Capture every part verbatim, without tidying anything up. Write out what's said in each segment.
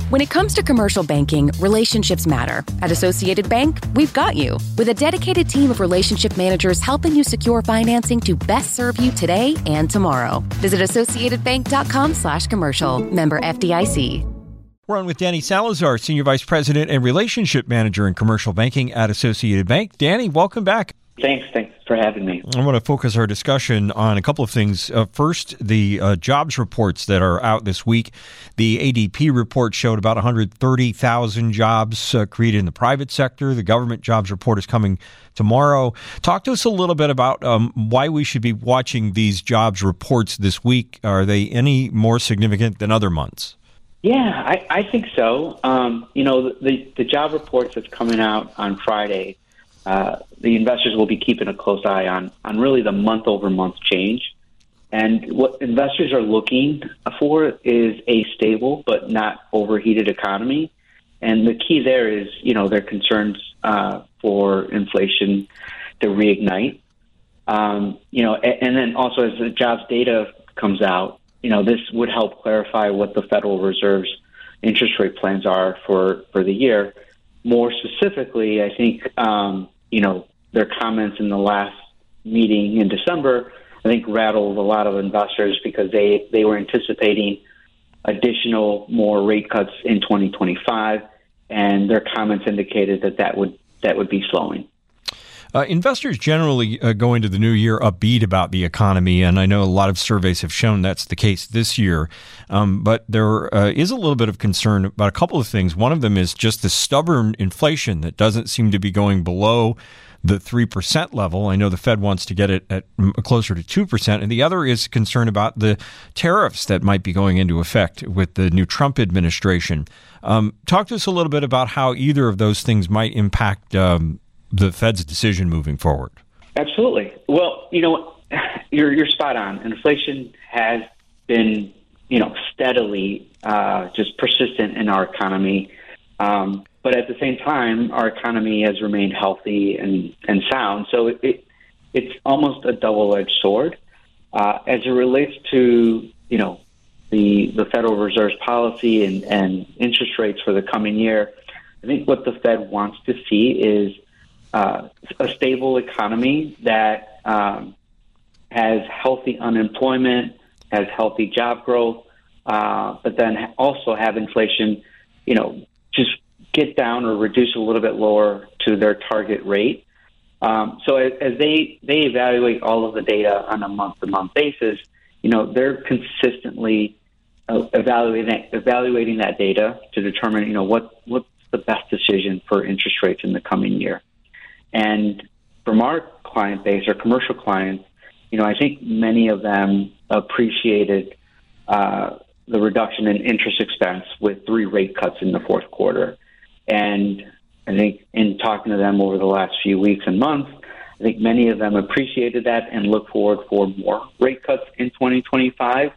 When it comes to commercial banking, relationships matter. At Associated Bank, we've got you. With a dedicated team of relationship managers helping you secure financing to best serve you today and tomorrow. Visit associatedbank.com slash commercial. Member F D I C. We're on with Danny Salazar, Senior Vice President and Relationship Manager in Commercial Banking at Associated Bank. Danny, welcome back. Thanks. Thanks for having me. I want to focus our discussion on a couple of things. Uh, first, the uh, jobs reports that are out this week. The A D P report showed about one hundred thirty thousand jobs uh, created in the private sector. The government jobs report is coming tomorrow. Talk to us a little bit about um, why we should be watching these jobs reports this week. Are they any more significant than other months? Yeah, I, I think so. Um, you know, the, the job reports that's coming out on Friday, uh, the investors will be keeping a close eye on, on really the month-over-month change. And what investors are looking for is a stable but not overheated economy. And the key there is, you know, their concerns uh, for inflation to reignite. Um, you know, and, and then also as the jobs data comes out, you know, this would help clarify what the Federal Reserve's interest rate plans are for, for the year. More specifically, I think, um, you know, their comments in the last meeting in December, I think rattled a lot of investors because they, they were anticipating additional more rate cuts in twenty twenty-five, and their comments indicated that that would, that would be slowing. Uh, investors generally uh, go into the new year upbeat about the economy, and I know a lot of surveys have shown that's the case this year. Um, but there uh, is a little bit of concern about a couple of things. One of them is just the stubborn inflation that doesn't seem to be going below the three percent level. I know the Fed wants to get it at closer to two percent. And the other is concern about the tariffs that might be going into effect with the new Trump administration. Um, talk to us a little bit about how either of those things might impact um the Fed's decision moving forward. Absolutely. Well, you know, you're you're spot on. Inflation has been, you know, steadily uh, just persistent in our economy. Um, but at the same time, our economy has remained healthy and, and sound. So it, it it's almost a double-edged sword. Uh, as it relates to, you know, the the Federal Reserve's policy and, and interest rates for the coming year, I think what the Fed wants to see is Uh, a stable economy that um, has healthy unemployment, has healthy job growth, uh, but then also have inflation, you know, just get down or reduce a little bit lower to their target rate. Um, so as, as they, they evaluate all of the data on a month-to-month basis, you know, they're consistently uh, evaluating evaluating that data to determine, you know, what what's the best decision for interest rates in the coming year. And from our client base, our commercial clients, you know, I think many of them appreciated uh, the reduction in interest expense with three rate cuts in the fourth quarter. And I think in talking to them over the last few weeks and months, I think many of them appreciated that and look forward for more rate cuts in twenty twenty-five.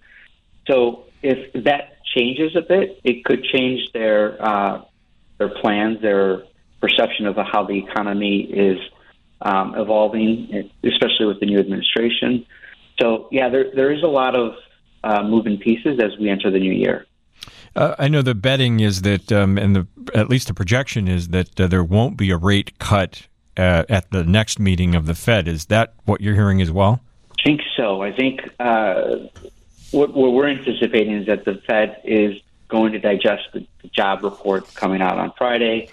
So if that changes a bit, it could change their uh, their plans, their perception of how the economy is um, evolving, especially with the new administration. So, yeah, there there is a lot of uh, moving pieces as we enter the new year. Uh, I know the betting is that, um, and the at least the projection is that uh, there won't be a rate cut uh, at the next meeting of the Fed. Is that what you're hearing as well? I think so. I think uh, what, what we're anticipating is that the Fed is going to digest the, the job report coming out on Friday.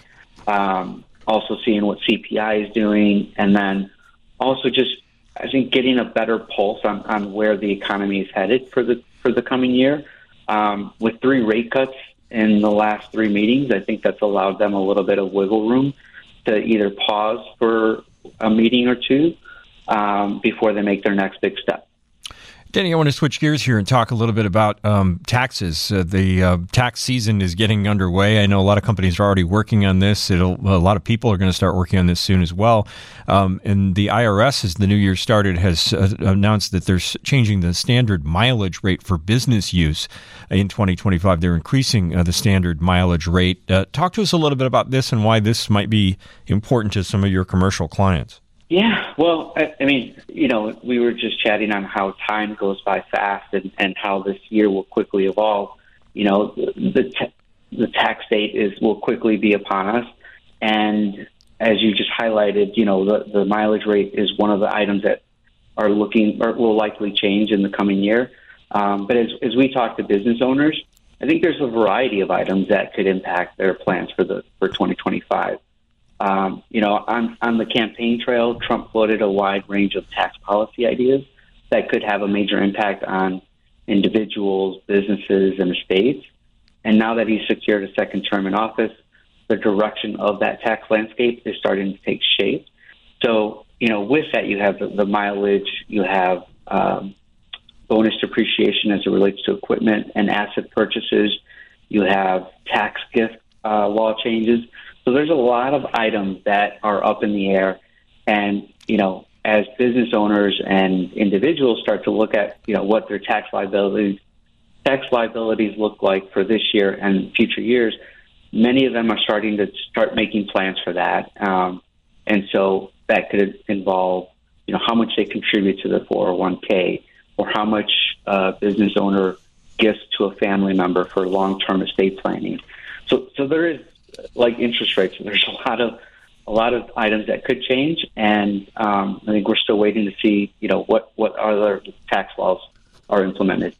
Um, also seeing what C P I is doing, and then also just, I think, getting a better pulse on, on where the economy is headed for the for the coming year. Um, with three rate cuts in the last three meetings, I think that's allowed them a little bit of wiggle room to either pause for a meeting or two um, before they make their next big step. Danny, I want to switch gears here and talk a little bit about um, taxes. Uh, the uh, tax season is getting underway. I know a lot of companies are already working on this. It'll, a lot of people are going to start working on this soon as well. Um, and the I R S, as the new year started, has uh, announced that they're changing the standard mileage rate for business use in twenty twenty-five. They're increasing uh, the standard mileage rate. Uh, talk to us a little bit about this and why this might be important to some of your commercial clients. Yeah, well, I, I mean, you know, we were just chatting on how time goes by fast and, and how this year will quickly evolve. You know, the, the, the tax date is will quickly be upon us. And as you just highlighted, you know, the, the mileage rate is one of the items that are looking or will likely change in the coming year. Um, but as, as we talk to business owners, I think there's a variety of items that could impact their plans for the for twenty twenty-five. Um, you know, on, on the campaign trail, Trump floated a wide range of tax policy ideas that could have a major impact on individuals, businesses, and estates. And now that he's secured a second term in office, the direction of that tax landscape is starting to take shape. So, you know, with that, you have the, the mileage, you have um, bonus depreciation as it relates to equipment and asset purchases, you have tax gift uh, law changes. So there's a lot of items that are up in the air. And, you know, as business owners and individuals start to look at, you know, what their tax liabilities tax liabilities look like for this year and future years, many of them are starting to start making plans for that. Um, and so that could involve, you know, how much they contribute to the four oh one k or how much uh, business owner gives to a family member for long-term estate planning. So, so there is, like interest rates, there's a lot of a lot of items that could change, and um, I think we're still waiting to see, you know, what what other tax laws are implemented.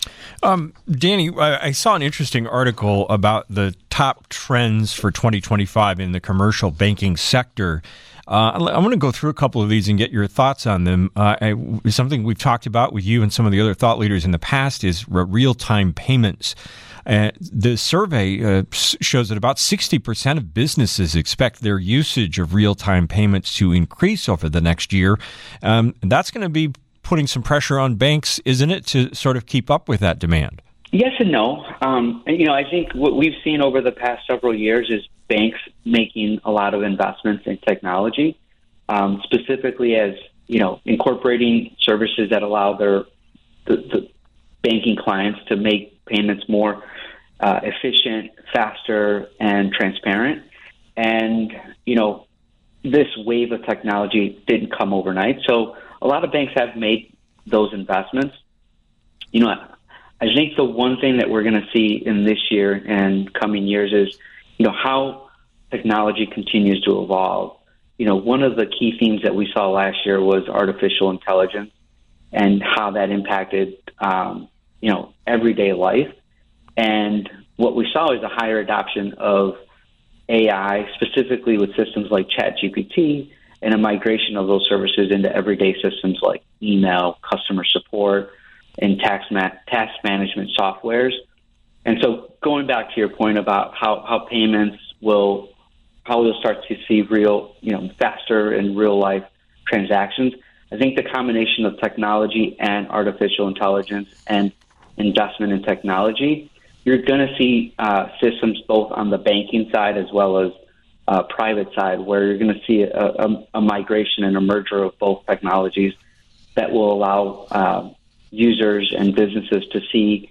Um, Danny, I saw an interesting article about the top trends for twenty twenty-five in the commercial banking sector. Uh, I want to go through a couple of these and get your thoughts on them. Uh, I, something we've talked about with you and some of the other thought leaders in the past is real-time payments. Uh, the survey uh, shows that about sixty percent of businesses expect their usage of real-time payments to increase over the next year. Um, that's going to be putting some pressure on banks, isn't it, to sort of keep up with that demand? Yes and no. Um, and, you know, I think what we've seen over the past several years is banks making a lot of investments in technology, um, specifically as, you know, incorporating services that allow their the, the banking clients to make payments more uh, efficient, faster, and transparent. And, you know, this wave of technology didn't come overnight. So a lot of banks have made those investments. You know, I think the one thing that we're going to see in this year and coming years is, you know, how technology continues to evolve. You know, one of the key themes that we saw last year was artificial intelligence and how that impacted, um, you know, everyday life. And what we saw is a higher adoption of A I, specifically with systems like ChatGPT, and a migration of those services into everyday systems like email, customer support, and tax ma- tax management softwares. And so going back to your point about how, how payments will, how we'll start to see real, you know, faster and real life transactions, I think the combination of technology and artificial intelligence and investment in technology, you're going to see uh, systems both on the banking side as well as uh, private side, where you're going to see a, a, a migration and a merger of both technologies that will allow uh, users and businesses to see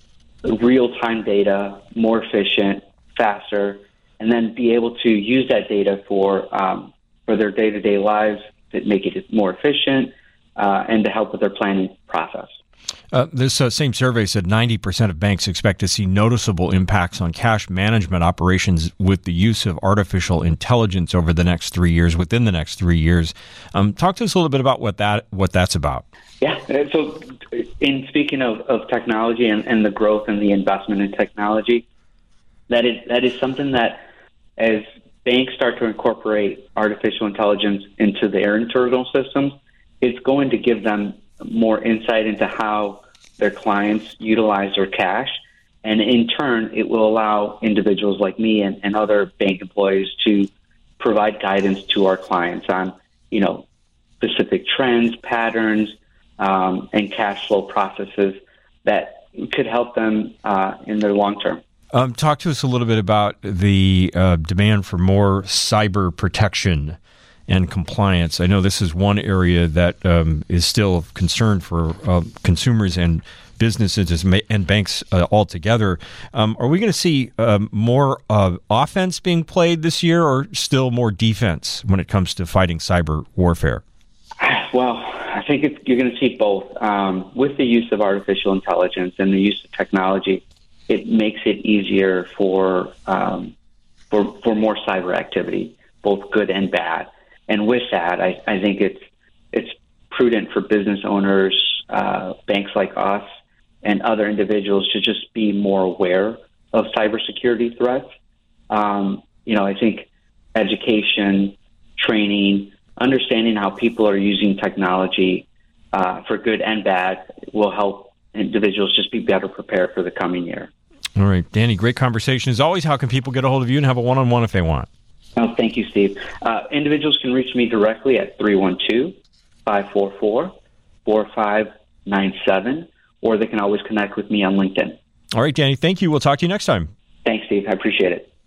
real-time data, more efficient, faster, and then be able to use that data for um, for their day-to-day lives, to make it more efficient, uh, and to help with their planning process. Uh, this uh, same survey said ninety percent of banks expect to see noticeable impacts on cash management operations with the use of artificial intelligence over the next three years, within the next three years. Um, talk to us a little bit about what that what that's about. Yeah, so in speaking of, of technology and, and the growth and the investment in technology, that is that is something that as banks start to incorporate artificial intelligence into their internal systems, it's going to give them more insight into how their clients utilize their cash. And in turn, it will allow individuals like me and, and other bank employees to provide guidance to our clients on, you know, specific trends, patterns, um, and cash flow processes that could help them uh, in their long term. Um, talk to us a little bit about the uh, demand for more cyber protection and compliance. I know this is one area that um, is still of concern for uh, consumers and businesses and banks uh, altogether. Um, are we going to see um, more uh, offense being played this year, or still more defense when it comes to fighting cyber warfare? Well, I think it's, you're going to see both. Um, with the use of artificial intelligence and the use of technology, it makes it easier for um, for for more cyber activity, both good and bad. And with that, I, I think it's it's prudent for business owners, uh, banks like us, and other individuals to just be more aware of cybersecurity threats. Um, you know, I think education, training, understanding how people are using technology uh, for good and bad will help individuals just be better prepared for the coming year. All right, Danny, great conversation. As always, how can people get a hold of you and have a one-on-one if they want? Oh, thank you, Steve. Uh, individuals can reach me directly at three one two, five four four, four five nine seven, or they can always connect with me on LinkedIn. All right, Danny, thank you. We'll talk to you next time. Thanks, Steve. I appreciate it.